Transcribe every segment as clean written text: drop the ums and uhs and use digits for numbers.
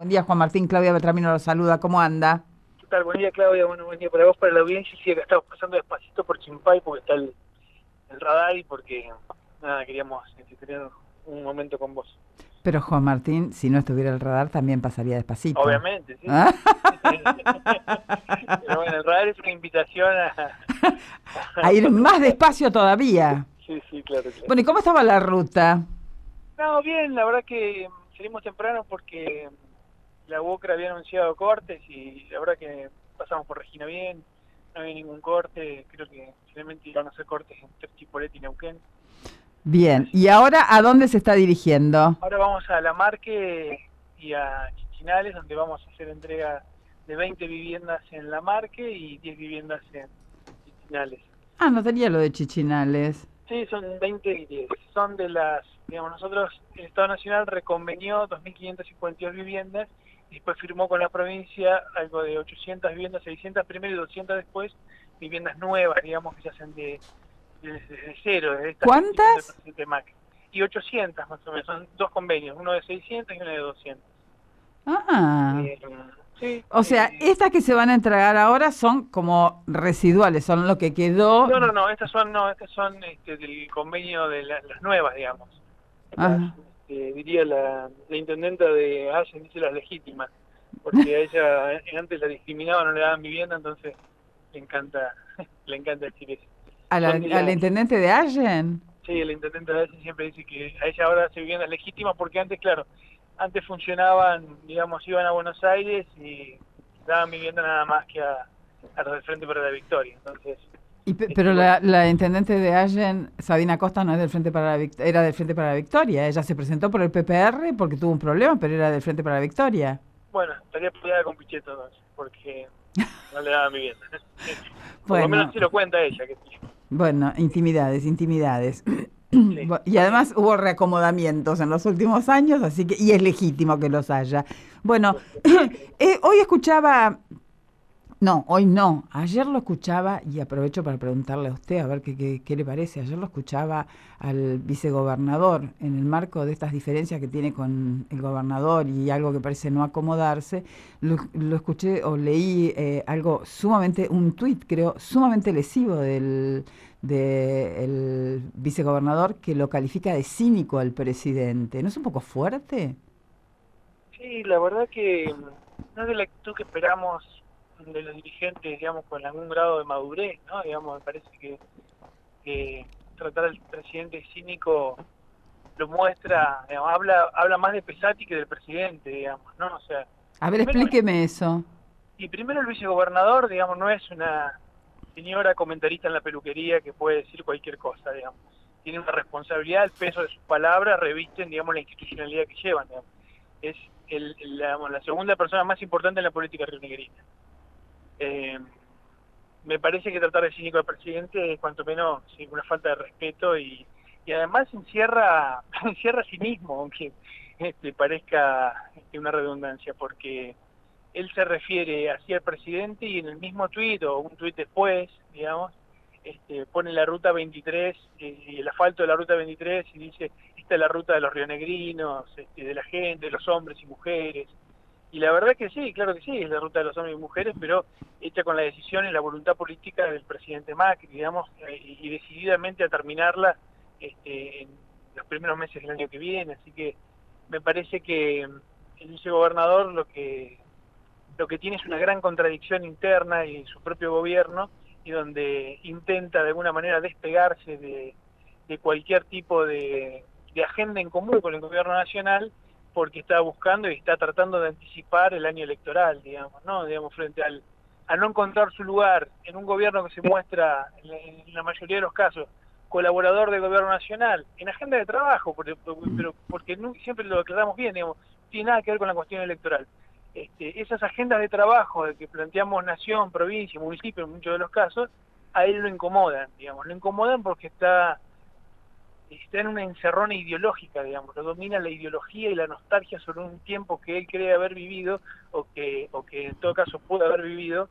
día, Juan Martín. Claudia Beltramino lo saluda. ¿Cómo anda? ¿Qué tal? Buen día, Claudia. Bueno, buen día para vos, para la audiencia. Sí, acá estamos pasando despacito por Chimpay porque está el radar y porque, nada, queríamos tener un momento con vos. Pero Juan Martín, si no estuviera el radar, también pasaría despacito. Obviamente, sí. ¿Ah? Pero bueno, el radar es una invitación a... A ir más despacio todavía. Sí, sí, claro, claro. Bueno, ¿y cómo estaba la ruta? No, bien, la verdad que salimos temprano porque la UOCRA había anunciado cortes y la verdad que pasamos por Regina bien, no había ningún corte, creo que finalmente iban a hacer cortes en Chipolete y Neuquén. Bien, ¿y Así ahora a dónde se está dirigiendo? ahora vamos a La Marque y a Chichinales, donde vamos a hacer entrega de 20 viviendas en La Marque y 10 viviendas en Chichinales. Ah, no tenía lo de Chichinales. Sí, son 20 y 10. Son de las, digamos, nosotros, el Estado Nacional reconvenió 2.552 viviendas y después firmó con la provincia algo de 800 viviendas, 600 primero y 200 después, viviendas nuevas, digamos, que se hacen desde cero, desde esta gestión del ¿Cuántas? presidente Macri. Y 800 más o menos, son dos convenios, uno de 600 y uno de 200. Ah, Eh, sí, o sea, estas que se van a entregar ahora son como residuales, son lo que quedó. no, estas son, no, estas son del convenio de las nuevas, digamos. Las, Ah, diría la intendenta de Allen dice las legítimas, porque a ella antes la discriminaban, no le daban vivienda, entonces le encanta, le encanta decir eso. Son de al las, intendente de Allen. sí, la intendenta de Allen siempre dice que a ella ahora hace viviendas legítimas porque antes, claro, antes funcionaban, digamos, iban a Buenos Aires y daban vivienda nada más que a los del Frente para la Victoria, entonces, Pero bueno. la intendente de Allen, Sabina Costa, no es del Frente para la Victoria, era del Frente para la Victoria. Ella se presentó por el PPR porque tuvo un problema, pero era del Frente para la Victoria. Bueno, estaría peleada con Pichetto entonces, porque no le daban vivienda. Por lo menos Bueno, sí lo cuenta ella, que sí. bueno, intimidades, intimidades. Sí, Y además hubo reacomodamientos en los últimos años, así que, y es legítimo que los haya. Bueno, hoy escuchaba, no, hoy no, ayer lo escuchaba y aprovecho para preguntarle a usted a ver qué le parece. Ayer lo escuchaba al vicegobernador en el marco de estas diferencias que tiene con el gobernador y algo que parece no acomodarse. Lo escuché o leí algo sumamente, un tuit creo, sumamente lesivo del vicegobernador que lo califica de cínico al presidente. ¿No es un poco fuerte? sí, la verdad que no es de la actitud que esperamos de los dirigentes, digamos, con algún grado de madurez, ¿no? Digamos, me parece que tratar al presidente cínico lo muestra, digamos, habla más de Pesati que del presidente, digamos, ¿no? O sea, A ver, primero, explíqueme eso. y primero el vicegobernador, digamos, no es una señora comentarista en la peluquería que puede decir cualquier cosa, digamos. Tiene una responsabilidad, el peso de sus palabras revisten, digamos, la institucionalidad que llevan, digamos. Es la segunda persona más importante en la política rionegrina. Eh, Me parece que tratar de cínico al presidente es cuanto menos sí, una falta de respeto y además encierra cinismo, aunque parezca una redundancia, porque él se refiere así al presidente y en el mismo tuit o un tuit después, digamos, pone la ruta 23 y el asfalto de la ruta 23 y dice, esta es la ruta de los rionegrinos, de la gente, de los hombres y mujeres. Y la verdad que sí, claro que sí, es la ruta de los hombres y mujeres, pero hecha con la decisión y la voluntad política del presidente Macri, digamos, y decididamente a terminarla en los primeros meses del año que viene. Así que me parece que el vicegobernador lo que tiene es una gran contradicción interna y en su propio gobierno, y donde intenta de alguna manera despegarse de cualquier tipo de agenda en común con el gobierno nacional, porque está buscando y está tratando de anticipar el año electoral, digamos, ¿no? Digamos, frente a no encontrar su lugar en un gobierno que se muestra, en la mayoría de los casos, colaborador del gobierno nacional, en agenda de trabajo, pero porque siempre lo aclaramos bien, digamos, no tiene nada que ver con la cuestión electoral. Esas agendas de trabajo de que planteamos nación, provincia, municipio en muchos de los casos, a él lo incomodan, digamos, lo incomodan porque está en una encerrona ideológica, digamos, lo domina la ideología y la nostalgia sobre un tiempo que él cree haber vivido o que en todo caso pudo haber vivido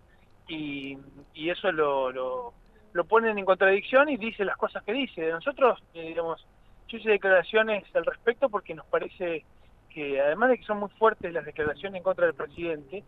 y eso lo ponen en contradicción y dice las cosas que dice. Nosotros, digamos, yo hice declaraciones al respecto porque nos parece que además de que son muy fuertes las declaraciones en contra del presidente,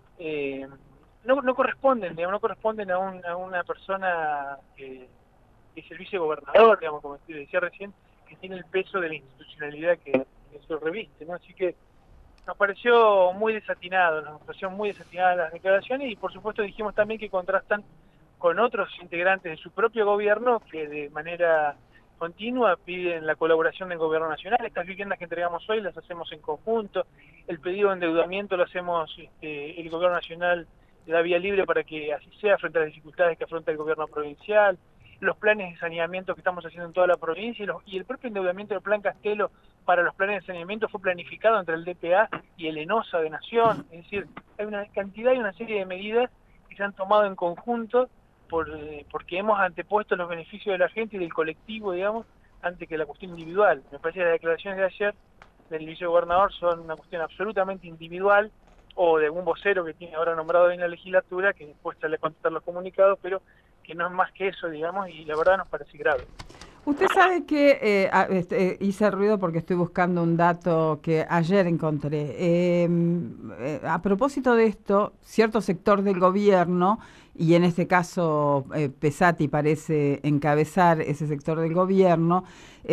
no corresponden, digamos, no corresponden a una persona que es el vicegobernador, digamos, como te decía recién, que tiene el peso de la institucionalidad que eso reviste, ¿no? Así que nos pareció muy desatinado, nos pareció muy desatinadas las declaraciones y por supuesto dijimos también que contrastan con otros integrantes de su propio gobierno que de manera continua piden la colaboración del gobierno nacional. Estas viviendas que entregamos hoy las hacemos en conjunto, el pedido de endeudamiento lo hacemos, el gobierno nacional le da vía libre para que así sea frente a las dificultades que afronta el gobierno provincial, los planes de saneamiento que estamos haciendo en toda la provincia y el propio endeudamiento del Plan Castelo para los planes de saneamiento fue planificado entre el DPA y el ENOSA de Nación. Es decir, hay una cantidad y una serie de medidas que se han tomado en conjunto porque hemos antepuesto los beneficios de la gente y del colectivo, digamos, antes que la cuestión individual. Me parece que las declaraciones de ayer del vicegobernador son una cuestión absolutamente individual, o de un vocero que tiene ahora nombrado en la legislatura, que después sale a contestar los comunicados, pero que no es más que eso, digamos, y la verdad nos parece grave. Usted sabe que hice ruido porque estoy buscando un dato que ayer encontré. A propósito de esto, cierto sector del gobierno, y en este caso Pesati parece encabezar ese sector del gobierno,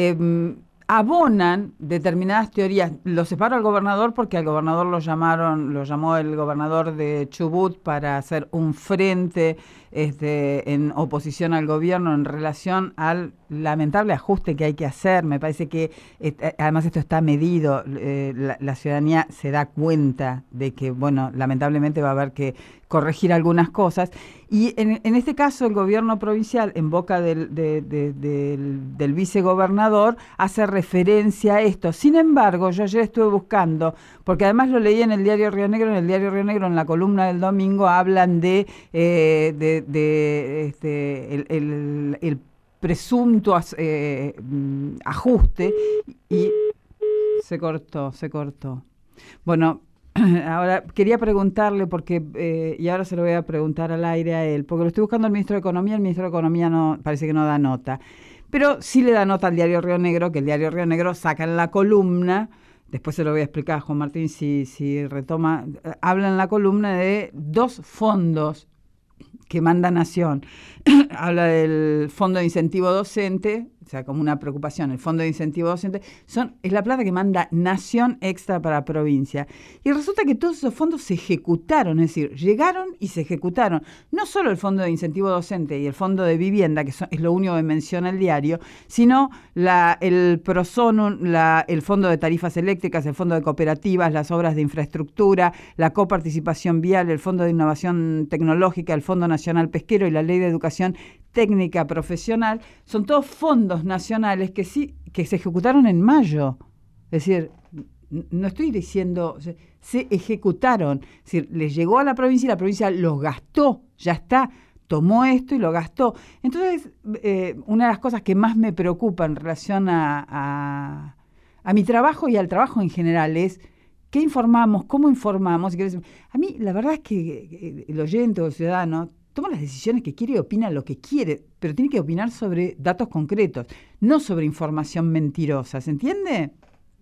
abonan determinadas teorías. Lo separo al gobernador porque al gobernador lo llamó el gobernador de Chubut para hacer un frente en oposición al gobierno en relación al lamentable ajuste que hay que hacer. Me parece que además esto está medido, la ciudadanía se da cuenta de que, bueno, lamentablemente va a haber que corregir algunas cosas. Y en este caso el gobierno provincial, en boca del vicegobernador, hace referencia a esto. Sin embargo, yo ayer estuve buscando, porque además lo leí en el Diario Río Negro, en la columna del domingo, hablan de el presunto ajuste, y se cortó. Bueno, ahora quería preguntarle, porque y ahora se lo voy a preguntar al aire a él, porque lo estoy buscando al ministro de Economía, el ministro de Economía no parece que no da nota, pero sí le da nota al Diario Río Negro, que el Diario Río Negro saca en la columna, después se lo voy a explicar a Juan Martín si retoma, habla en la columna de dos fondos que manda Nación. Habla del Fondo de Incentivo Docente, o sea, como una preocupación, el Fondo de Incentivo Docente, es la plata que manda Nación extra para provincia. Y resulta que todos esos fondos se ejecutaron, es decir, llegaron y se ejecutaron. No solo el Fondo de Incentivo Docente y el Fondo de Vivienda, que es lo único que menciona el diario, sino el Prosonum, el Fondo de Tarifas Eléctricas, el Fondo de Cooperativas, las obras de infraestructura, la coparticipación vial, el Fondo de Innovación Tecnológica, el Fondo Nacional Pesquero y la Ley de Educación Técnica Profesional. Son todos fondos nacionales que se ejecutaron en mayo. Es decir, no estoy diciendo, se ejecutaron. Es decir, les llegó a la provincia y la provincia los gastó, ya está, tomó esto y lo gastó. Entonces, una de las cosas que más me preocupa en relación a mi trabajo y al trabajo en general es qué informamos, cómo informamos. A mí, la verdad es que el oyente o el ciudadano toma las decisiones que quiere y opina lo que quiere, pero tiene que opinar sobre datos concretos, no sobre información mentirosa, ¿se entiende?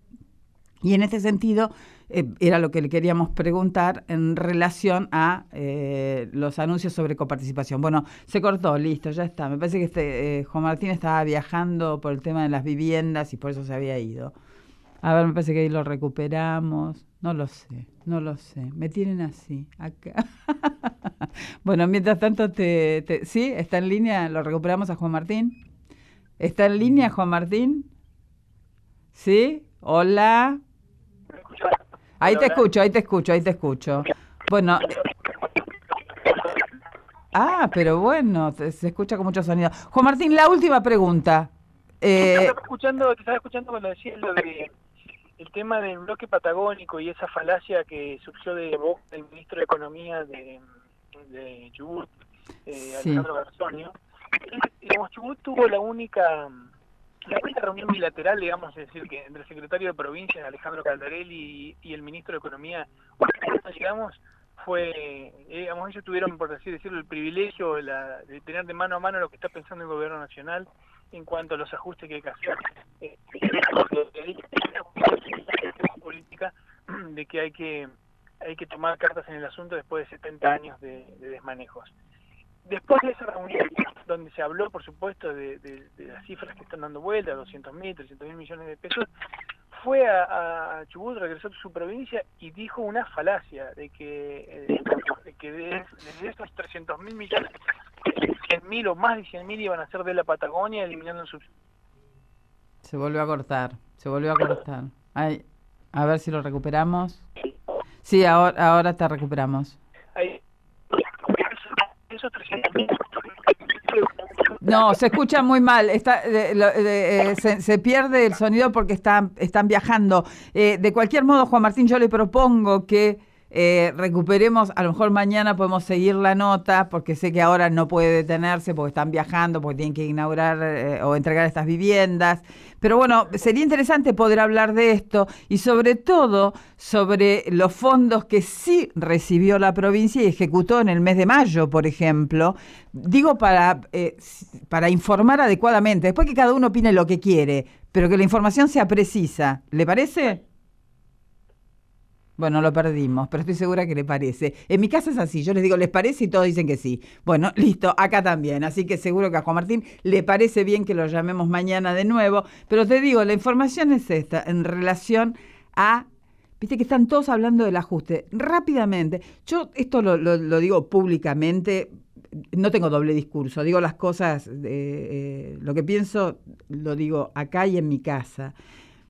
Y en este sentido, era lo que le queríamos preguntar en relación a los anuncios sobre coparticipación. Bueno, se cortó, listo, ya está. Me parece que Juan Martín estaba viajando por el tema de las viviendas y por eso se había ido. A ver, me parece que ahí lo recuperamos. No lo sé. Me tienen así, acá. Bueno, mientras tanto, ¿sí? ¿Está en línea? ¿Lo recuperamos a Juan Martín? ¿Está en línea, Juan Martín? ¿Sí? Hola. Ahí te escucho. Bueno. Pero bueno, se escucha con mucho sonido. Juan Martín, la última pregunta. Te estaba escuchando cuando decías lo de el tema del bloque patagónico y esa falacia que surgió de boca del ministro de Economía de Chubut, Alejandro Garzonio. Digamos, Chubut tuvo la única reunión bilateral, digamos, es decir, que entre el secretario de provincia, Alejandro Caldarelli, y el ministro de Economía, digamos, fue, digamos, ellos tuvieron, por así decirlo, el privilegio de tener de mano a mano lo que está pensando el gobierno nacional en cuanto a los ajustes que hay que hacer. política de que hay que tomar cartas en el asunto después de 70 años de desmanejos. Después de esa reunión, donde se habló, por supuesto, de las cifras que están dando vuelta, 200.000, 300.000 millones de pesos, fue a Chubut, regresó a su provincia y dijo una falacia de que de esos 300.000 millones, 100.000 o más de 100.000 iban a ser de la Patagonia, eliminando el subsidio. Se volvió a cortar. Ay, a ver si lo recuperamos. Sí, ahora te recuperamos. Ahí, esos 300.000. No, se escucha muy mal. Se pierde el sonido porque están viajando. De cualquier modo, Juan Martín, yo le propongo que recuperemos, a lo mejor mañana podemos seguir la nota, porque sé que ahora no puede detenerse porque están viajando, porque tienen que inaugurar o entregar estas viviendas. Pero bueno, sería interesante poder hablar de esto y sobre todo sobre los fondos que sí recibió la provincia y ejecutó en el mes de mayo, por ejemplo. Digo para informar adecuadamente, después que cada uno opine lo que quiere, pero que la información sea precisa. ¿Le parece? Bueno, lo perdimos, pero estoy segura que le parece. En mi casa es así, yo les digo, ¿les parece? Y todos dicen que sí. Bueno, listo, acá también. Así que seguro que a Juan Martín le parece bien que lo llamemos mañana de nuevo. Pero te digo, la información es esta, en relación a... Viste que están todos hablando del ajuste. Rápidamente, yo esto lo digo públicamente, no tengo doble discurso, digo las cosas, lo que pienso lo digo acá y en mi casa.